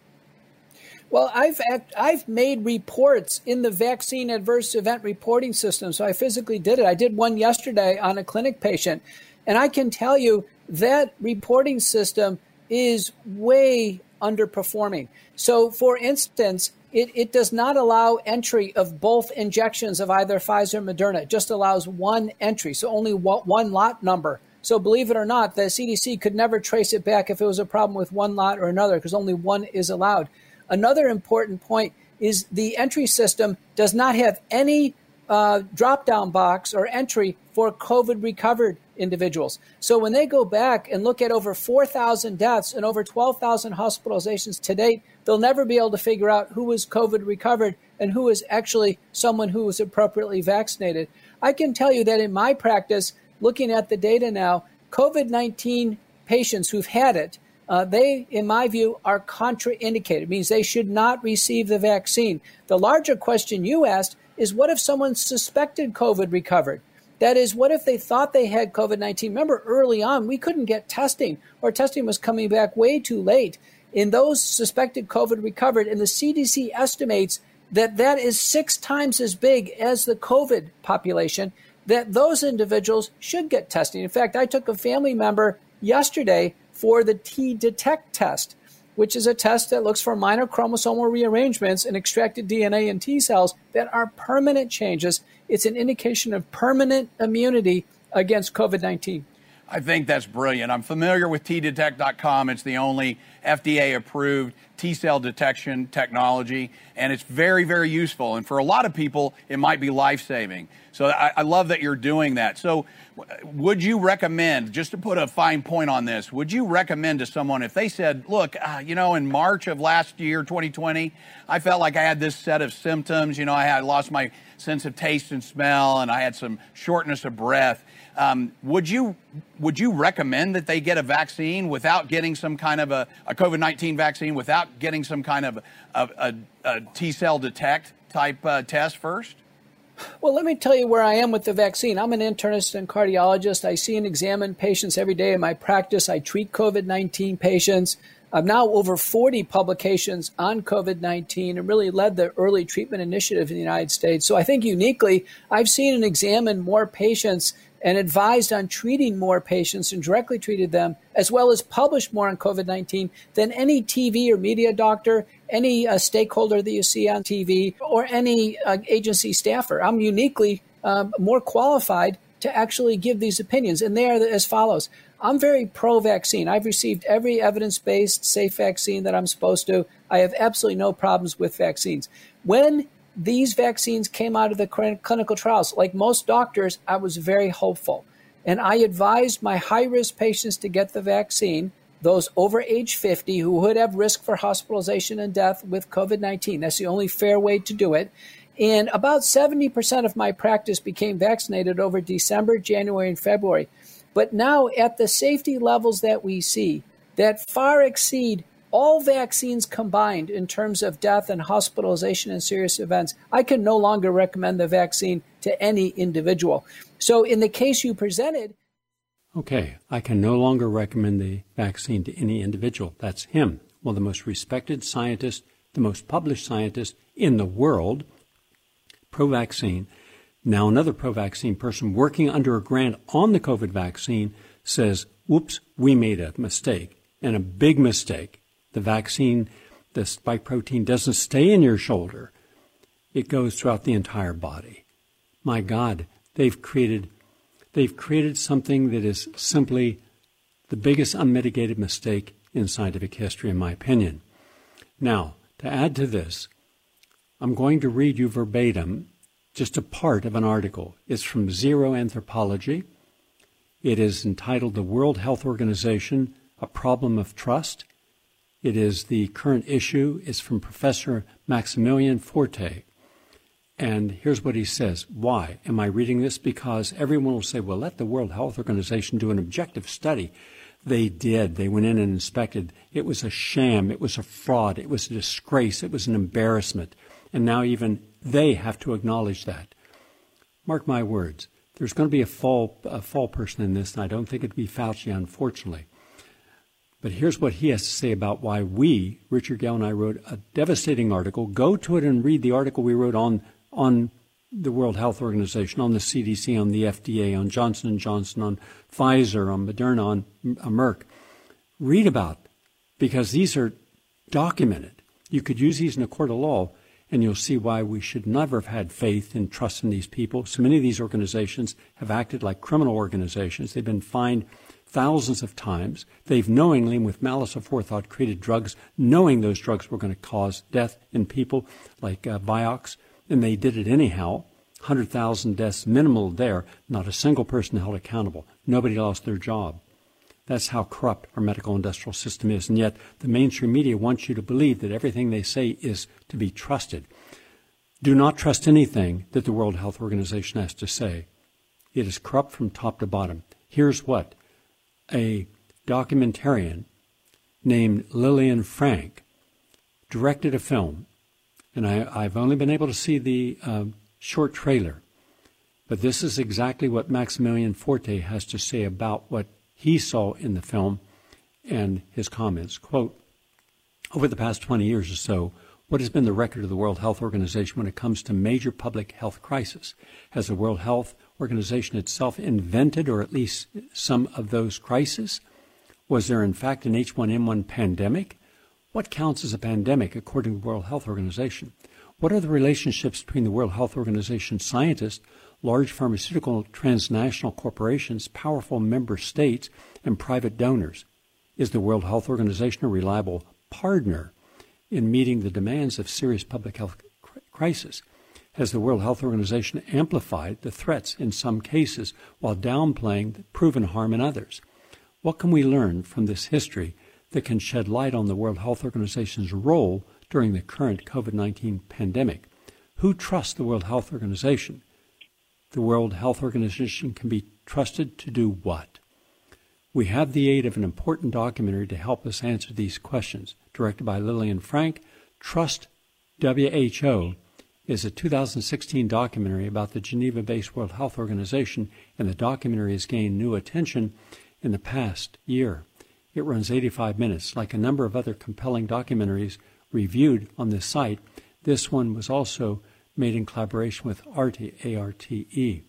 Well, I've made reports in the vaccine adverse event reporting system, so I physically did it. I did one yesterday on a clinic patient, and I can tell you that reporting system is way underperforming. So, for instance, it does not allow entry of both injections of either Pfizer or Moderna. It just allows one entry, so only one lot number. So believe it or not, the CDC could never trace it back if it was a problem with one lot or another, because only one is allowed. Another important point is the entry system does not have any drop-down box or entry for COVID recovered individuals. So when they go back and look at over 4,000 deaths and over 12,000 hospitalizations to date, they'll never be able to figure out who was COVID recovered and who is actually someone who was appropriately vaccinated. I can tell you that in my practice, looking at the data now, COVID-19 patients who've had it, they, in my view, are contraindicated. It means they should not receive the vaccine. The larger question you asked is, what if someone suspected COVID recovered? That is, what if they thought they had COVID-19? Remember, early on, we couldn't get testing, or testing was coming back way too late. In those suspected COVID recovered, and the CDC estimates that that is 6 times as big as the COVID population, that those individuals should get testing. In fact, I took a family member yesterday for the T-Detect test, which is a test that looks for minor chromosomal rearrangements in extracted DNA and T cells that are permanent changes. It's an indication of permanent immunity against COVID-19. I think that's brilliant. I'm familiar with tdetect.com. It's the only FDA-approved T-cell detection technology, and it's very, very useful. And for a lot of people, it might be life-saving. So I love that you're doing that. So would you recommend, just to put a fine point on this, would you recommend to someone if they said, look, in March of last year, 2020, I felt like I had this set of symptoms. I had lost my sense of taste and smell, and I had some shortness of breath. Would you recommend that they get a vaccine without getting some kind of a COVID-19 vaccine, without getting some kind of a T-cell detect type test first? Well, let me tell you where I am with the vaccine. I'm an internist and cardiologist. I see and examine patients every day in my practice. I treat COVID-19 patients. I've now over 40 publications on COVID-19 and really led the early treatment initiative in the United States. So I think uniquely, I've seen and examined more patients and advised on treating more patients and directly treated them, as well as published more on COVID-19 than any TV or media doctor, any stakeholder that you see on TV, or any agency staffer. I'm uniquely more qualified to actually give these opinions, and they are as follows. I'm very pro-vaccine. I've received every evidence-based safe vaccine that I'm supposed to. I have absolutely no problems with vaccines. When these vaccines came out of the clinical trials, like most doctors, I was very hopeful. And I advised my high-risk patients to get the vaccine, those over age 50 who would have risk for hospitalization and death with COVID-19. That's the only fair way to do it. And about 70% of my practice became vaccinated over December, January, and February. But now at the safety levels that we see, that far exceed all vaccines combined in terms of death and hospitalization and serious events, I can no longer recommend the vaccine to any individual. So in the case you presented... Okay, I can no longer recommend the vaccine to any individual. That's him, one of the most respected scientists the most published scientist in the world, pro-vaccine. Now another pro-vaccine person working under a grant on the COVID vaccine says, whoops, we made a mistake, and a big mistake. The vaccine, the spike protein, doesn't stay in your shoulder. It goes throughout the entire body. My God, they've created something that is simply the biggest unmitigated mistake in scientific history, in my opinion. Now, to add to this, I'm going to read you verbatim just a part of an article. It's from Zero Anthropology. It is entitled The World Health Organization, A Problem of Trust. It is the current issue. It's from Professor Maximilian Forte. And here's what he says. Why am I reading this? Because everyone will say, well, let the World Health Organization do an objective study. They did. They went in and inspected. It was a sham. It was a fraud. It was a disgrace. It was an embarrassment. And now even they have to acknowledge that. Mark my words. There's going to be a fall person in this, and I don't think it'd be Fauci, unfortunately. But here's what he has to say about why we, Richard Gale and I, wrote a devastating article. Go to it and read the article we wrote on the World Health Organization, on the CDC, on the FDA, on Johnson & Johnson, on Pfizer, on Moderna, on Merck. Read about it, because these are documented. You could use these in a court of law, and you'll see why we should never have had faith and trust in these people. So many of these organizations have acted like criminal organizations. They've been fined thousands of times. They've knowingly, with malice aforethought, created drugs, knowing those drugs were going to cause death in people, like Vioxx, and they did it anyhow. 100,000 deaths minimal there, not a single person held accountable. Nobody lost their job. That's how corrupt our medical industrial system is. And yet the mainstream media wants you to believe that everything they say is to be trusted. Do not trust anything that the World Health Organization has to say. It is corrupt from top to bottom. Here's what a documentarian named Lillian Frank directed a film. And I've only been able to see the short trailer. But this is exactly what Maximilian Forte has to say about what he saw in the film and his comments. Quote, over the past 20 years or so, what has been the record of the World Health Organization when it comes to major public health crisis? Has the World Health Organization itself invented, or at least some of those crises? Was there in fact an H1N1 pandemic? What counts as a pandemic according to the World Health Organization? What are the relationships between the World Health Organization scientists, large pharmaceutical transnational corporations, powerful member states, and private donors? Is the World Health Organization a reliable partner in meeting the demands of serious public health crisis? Has the World Health Organization amplified the threats in some cases while downplaying the proven harm in others? What can we learn from this history that can shed light on the World Health Organization's role during the current COVID-19 pandemic? Who trusts the World Health Organization? The World Health Organization can be trusted to do what? We have the aid of an important documentary to help us answer these questions. Directed by Lillian Frank, Trust WHO is a 2016 documentary about the Geneva-based World Health Organization, and the documentary has gained new attention in the past year. It runs 85 minutes. Like a number of other compelling documentaries reviewed on this site, this one was also made in collaboration with ARTE, A-R-T-E.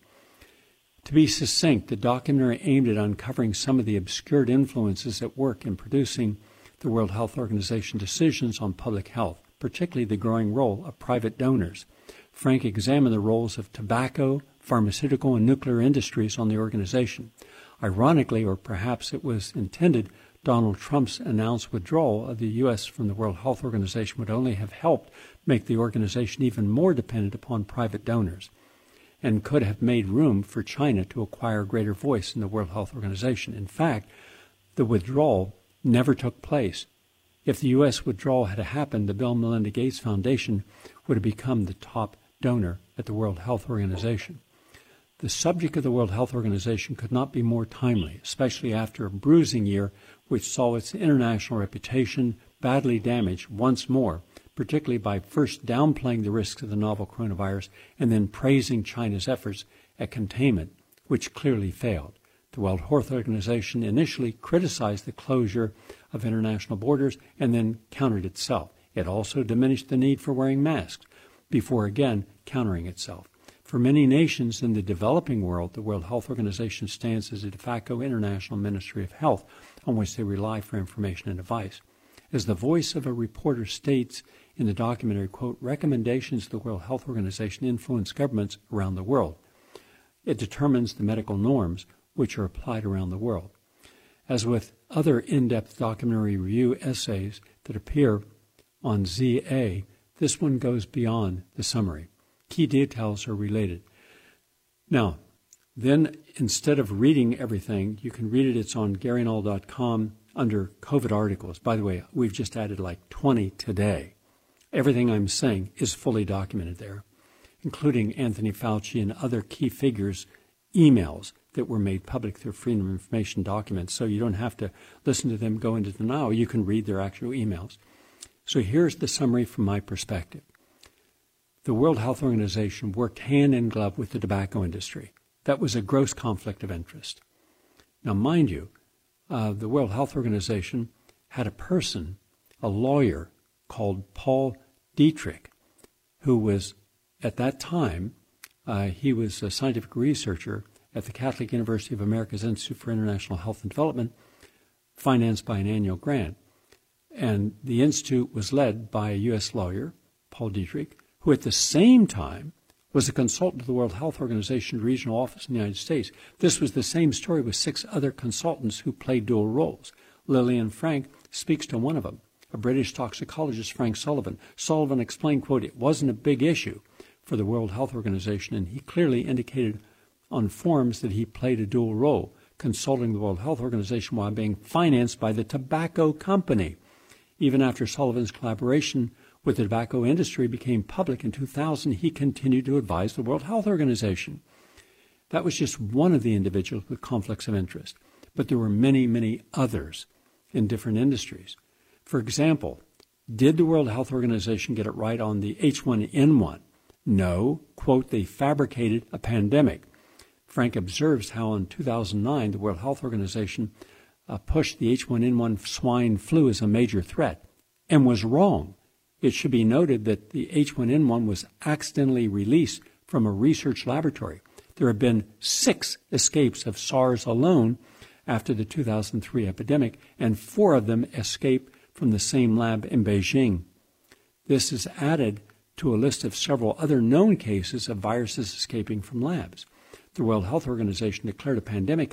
To be succinct, the documentary aimed at uncovering some of the obscured influences at work in producing the World Health Organization decisions on public health, particularly the growing role of private donors. Frank examined the roles of tobacco, pharmaceutical, and nuclear industries on the organization. Ironically, or perhaps it was intended, Donald Trump's announced withdrawal of the U.S. from the World Health Organization would only have helped make the organization even more dependent upon private donors, and could have made room for China to acquire greater voice in the World Health Organization. In fact, the withdrawal never took place. If the U.S. withdrawal had happened, the Bill and Melinda Gates Foundation would have become the top donor at the World Health Organization. The subject of the World Health Organization could not be more timely, especially after a bruising year which saw its international reputation badly damaged once more, particularly by first downplaying the risks of the novel coronavirus and then praising China's efforts at containment, which clearly failed. The World Health Organization initially criticized the closure of international borders and then countered itself. It also diminished the need for wearing masks, before again countering itself. For many nations in the developing world, the World Health Organization stands as a de facto international ministry of health on which they rely for information and advice. As the voice of a reporter states in the documentary, quote, recommendations of the World Health Organization influence governments around the world. It determines the medical norms which are applied around the world. As with other in-depth documentary review essays that appear on ZA, this one goes beyond the summary. Key details are related. Now, then, instead of reading everything, you can read it. It's on GaryNull.com under COVID articles. By the way, we've just added like 20 today. Everything I'm saying is fully documented there, including Anthony Fauci and other key figures' emails that were made public through Freedom of Information documents. So you don't have to listen to them go into denial. You can read their actual emails. So here's the summary from my perspective. The World Health Organization worked hand in glove with the tobacco industry. That was a gross conflict of interest. Now, mind you, the World Health Organization had a person, a lawyer, called Paul Dietrich, who was, at that time, he was a scientific researcher at the Catholic University of America's Institute for International Health and Development, financed by an annual grant. And the institute was led by a U.S. lawyer, Paul Dietrich, who at the same time was a consultant to the World Health Organization regional office in the United States. This was the same story with 6 other consultants who played dual roles. Lillian Frank speaks to one of them, a British toxicologist, Frank Sullivan. Sullivan explained, quote, it wasn't a big issue for the World Health Organization, and he clearly indicated on forums that he played a dual role, consulting the World Health Organization while being financed by the tobacco company. Even after Sullivan's collaboration with the tobacco industry became public in 2000, he continued to advise the World Health Organization. That was just one of the individuals with conflicts of interest, but there were many, many others in different industries. For example, did the World Health Organization get it right on the H1N1? No, quote, they fabricated a pandemic. Frank observes how in 2009 the World Health Organization pushed the H1N1 swine flu as a major threat and was wrong. It should be noted that the H1N1 was accidentally released from a research laboratory. There have been 6 escapes of SARS alone after the 2003 epidemic, and 4 of them escaped from the same lab in Beijing. This is added to a list of several other known cases of viruses escaping from labs. The World Health Organization declared a pandemic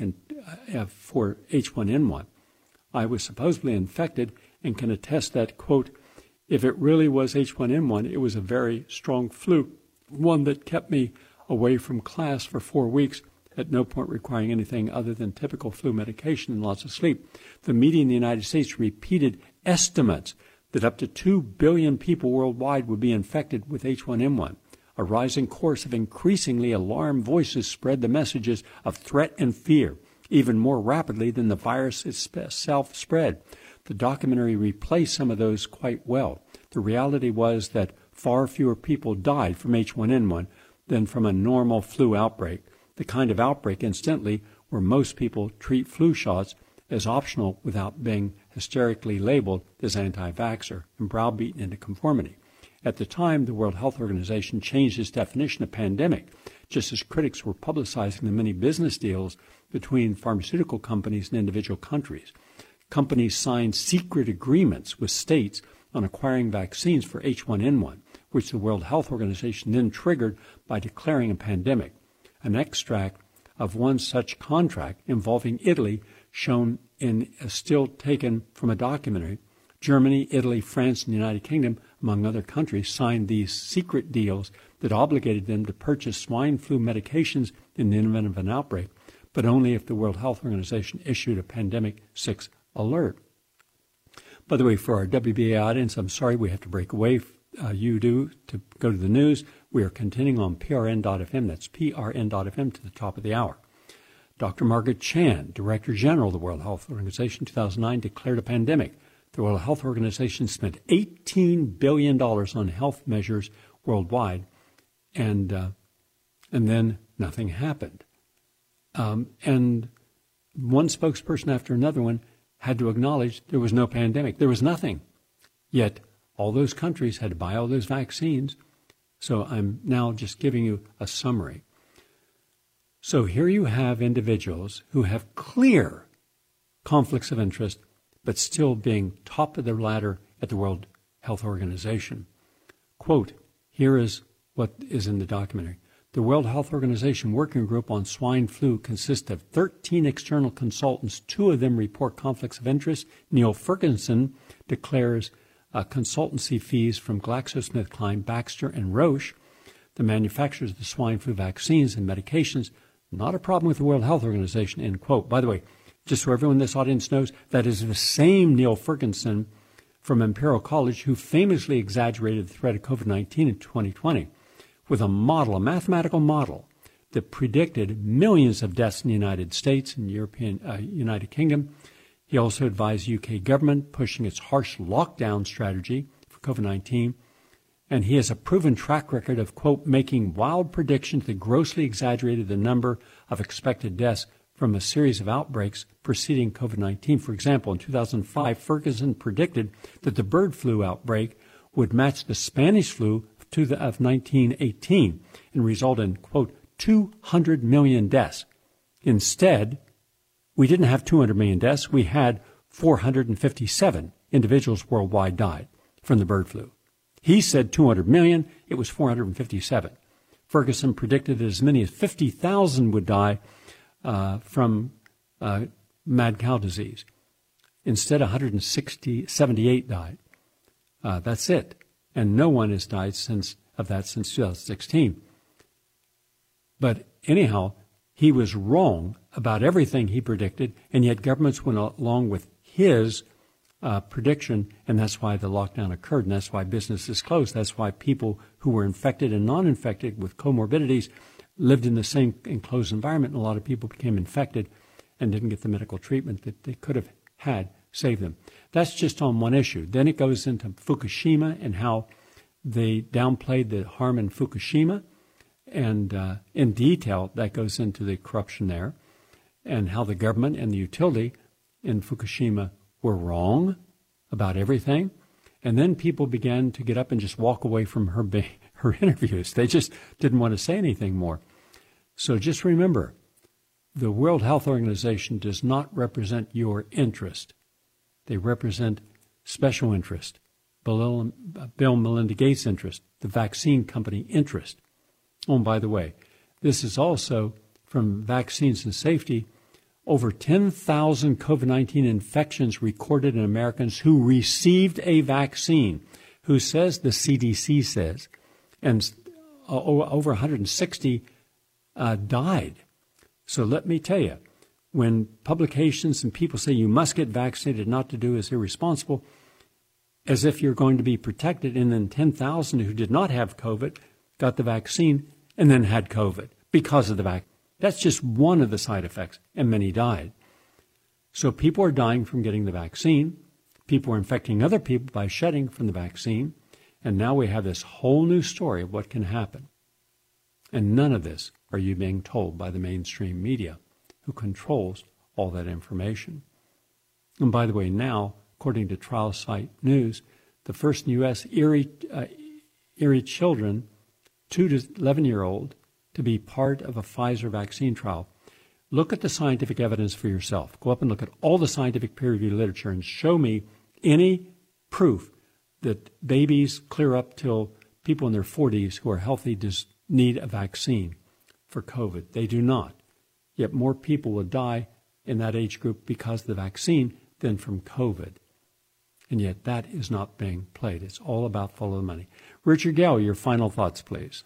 for H1N1. I was supposedly infected and can attest that, quote, if it really was H1N1, it was a very strong flu, one that kept me away from class for 4 weeks, at no point requiring anything other than typical flu medication and lots of sleep. The media in the United States repeated estimates that up to 2 billion people worldwide would be infected with H1N1. A rising chorus of increasingly alarmed voices spread the messages of threat and fear, even more rapidly than the virus itself spread. The documentary replaced some of those quite well. The reality was that far fewer people died from H1N1 than from a normal flu outbreak, the kind of outbreak, incidentally, where most people treat flu shots as optional without being hysterically labeled as anti-vaxxer and browbeaten into conformity. At the time, the World Health Organization changed its definition of pandemic, just as critics were publicizing the many business deals between pharmaceutical companies and individual countries. Companies signed secret agreements with states on acquiring vaccines for H1N1, which the World Health Organization then triggered by declaring a pandemic. An extract of one such contract involving Italy, shown in a still taken from a documentary. Germany, Italy, France, and the United Kingdom, among other countries, signed these secret deals that obligated them to purchase swine flu medications in the event of an outbreak, but only if the World Health Organization issued a Pandemic 6 alert. By the way, for our WBA audience, I'm sorry we have to break away. You do to go to the news. We are continuing on PRN.FM. That's PRN.FM to the top of the hour. Dr. Margaret Chan, Director General of the World Health Organization, 2009, declared a pandemic. The World Health Organization spent $18 billion on health measures worldwide, and then nothing happened. And one spokesperson after another one had to acknowledge there was no pandemic. There was nothing. Yet all those countries had to buy all those vaccines. So I'm now just giving you a summary. So here you have individuals who have clear conflicts of interest, but still being top of the ladder at the World Health Organization. Quote, here is what is in the documentary. The World Health Organization Working Group on Swine Flu consists of 13 external consultants. 2 of them report conflicts of interest. Neil Ferguson declares consultancy fees from GlaxoSmithKline, Baxter, and Roche, the manufacturers of the swine flu vaccines and medications. Not a problem with the World Health Organization, end quote. By the way, just so everyone in this audience knows, that is the same Neil Ferguson from Imperial College who famously exaggerated the threat of COVID-19 in 2020 with a model, a mathematical model that predicted millions of deaths in the United States and United Kingdom. He also advised UK government pushing its harsh lockdown strategy for COVID-19. And he has a proven track record of, quote, making wild predictions that grossly exaggerated the number of expected deaths from a series of outbreaks preceding COVID-19. For example, in 2005, Ferguson predicted that the bird flu outbreak would match the Spanish flu of 1918 and result in, quote, 200 million deaths. Instead, we didn't have 200 million deaths. We had 457 individuals worldwide died from the bird flu. He said 200 million. It was 457. Ferguson predicted that as many as 50,000 would die from mad cow disease. Instead, 178 died. That's it. And no one has died since 2016. But anyhow, he was wrong about everything he predicted, and yet governments went along with his prediction, and that's why the lockdown occurred, and that's why businesses closed. That's why people who were infected and non-infected with comorbidities lived in the same enclosed environment, and a lot of people became infected and didn't get the medical treatment that they could have had saved them. That's just on one issue. Then it goes into Fukushima and how they downplayed the harm in Fukushima, and in detail that goes into the corruption there, and how the government and the utility in Fukushima were wrong about everything. And then people began to get up and just walk away from her interviews. They just didn't want to say anything more. So just remember, the World Health Organization does not represent your interest. They represent special interest, Bill and Melinda Gates' interest, the vaccine company interest. Oh, and by the way, this is also from Vaccines and Safety, over 10,000 COVID-19 infections recorded in Americans who received a vaccine, who says, the CDC says, and over 160 died. So let me tell you, when publications and people say you must get vaccinated, not to do is irresponsible, as if you're going to be protected, and then 10,000 who did not have COVID got the vaccine and then had COVID because of the vaccine. That's just one of the side effects, and many died. So people are dying from getting the vaccine. People are infecting other people by shedding from the vaccine. And now we have this whole new story of what can happen. And none of this are you being told by the mainstream media, who controls all that information. And by the way, now, according to Trial Site News, the first in U.S. Erie children, 2 to 11-year-old, to be part of a Pfizer vaccine trial. Look at the scientific evidence for yourself. Go up and look at all the scientific peer-reviewed literature and show me any proof that babies clear up till people in their 40s who are healthy just need a vaccine for COVID. They do not. Yet more people will die in that age group because of the vaccine than from COVID. And yet that is not being played. It's all about follow the money. Richard Gale, your final thoughts, please.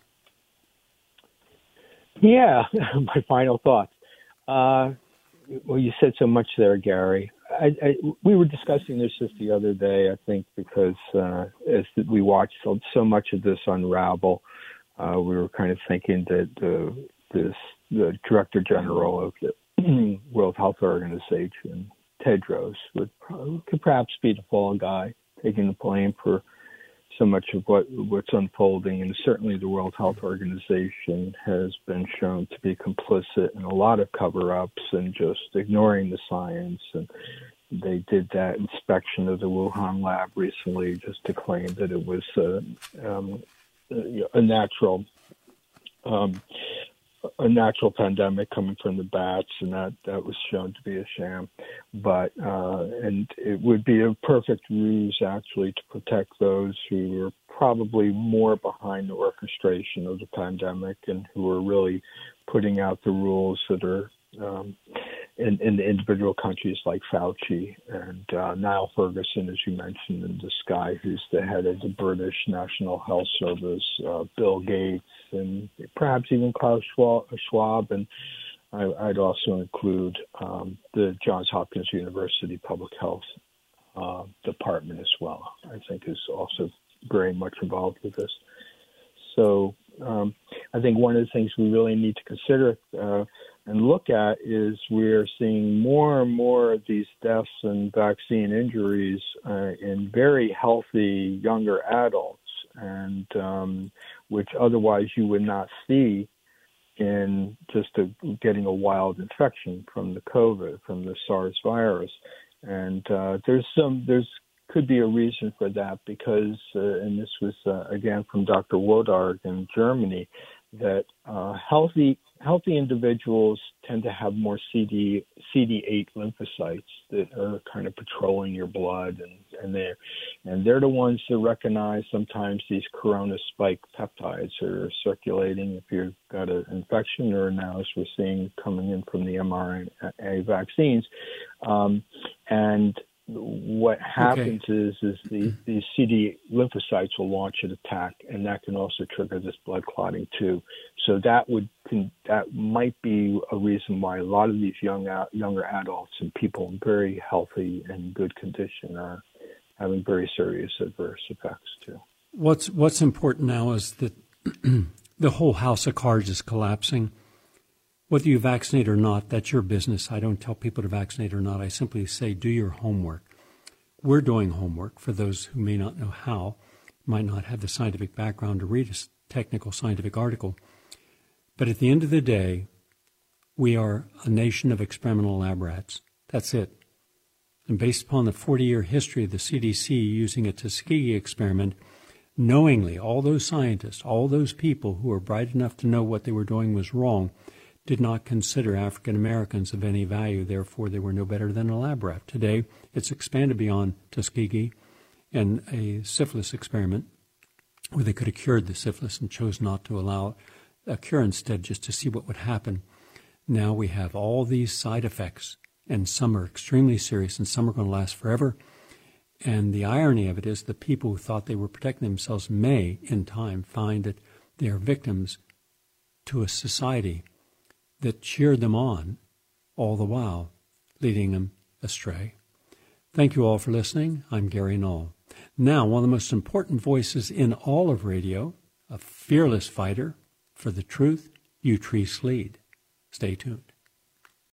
Yeah, my final thoughts. Well, you said so much there, Gary. We were discussing this just the other day, I think, because as we watched so much of this unravel, we were kind of thinking that the Director General of the World Health Organization, Tedros, could perhaps be the fall guy taking the blame for so much of what's unfolding. And certainly the World Health Organization has been shown to be complicit in a lot of cover-ups and just ignoring the science and they did that inspection of the Wuhan lab recently just to claim that it was a natural pandemic coming from the bats, and that was shown to be a sham. But and it would be a perfect ruse actually to protect those who were probably more behind the orchestration of the pandemic and who are really putting out the rules that are in the individual countries like Fauci and Niall Ferguson, as you mentioned, in the Sky, who's the head of the British National Health Service, Bill Gates, and perhaps even Klaus Schwab. And I'd also include the Johns Hopkins University Public Health Department as well. I think is also very much involved with this. So I think one of the things we really need to consider and look at is we're seeing more and more of these deaths and vaccine injuries in very healthy younger adults, and which otherwise you would not see in just getting a wild infection from the COVID, from the SARS virus. And there's could be a reason for that because, and this was again from Dr. Wodarg in Germany, that healthy individuals tend to have more CD8 lymphocytes that are kind of patrolling your blood, and they're the ones that recognize sometimes these corona spike peptides that are circulating if you've got an infection, or now as we're seeing coming in from the mRNA vaccines, and what happens is these CD lymphocytes will launch an attack, and that can also trigger this blood clotting too. So that might be a reason why a lot of these younger adults and people in very healthy and good condition are having very serious adverse effects too. What's important now is that the whole house of cards is collapsing. Whether you vaccinate or not, that's your business. I don't tell people to vaccinate or not. I simply say do your homework. We're doing homework for those who may not know how, might not have the scientific background to read a technical scientific article. But at the end of the day, we are a nation of experimental lab rats. That's it. And based upon the 40-year history of the CDC using a Tuskegee experiment, knowingly, all those scientists, all those people who were bright enough to know what they were doing was wrong, did not consider African Americans of any value, therefore they were no better than a lab rat. Today, it's expanded beyond Tuskegee and a syphilis experiment where they could have cured the syphilis and chose not to allow a cure instead, just to see what would happen. Now we have all these side effects, and some are extremely serious and some are going to last forever. And the irony of it is the people who thought they were protecting themselves may, in time, find that they are victims to a society that cheered them on, all the while leading them astray. Thank you all for listening. I'm Gary Null. Now, one of the most important voices in all of radio, a fearless fighter for the truth, Utrice Sleed. Stay tuned.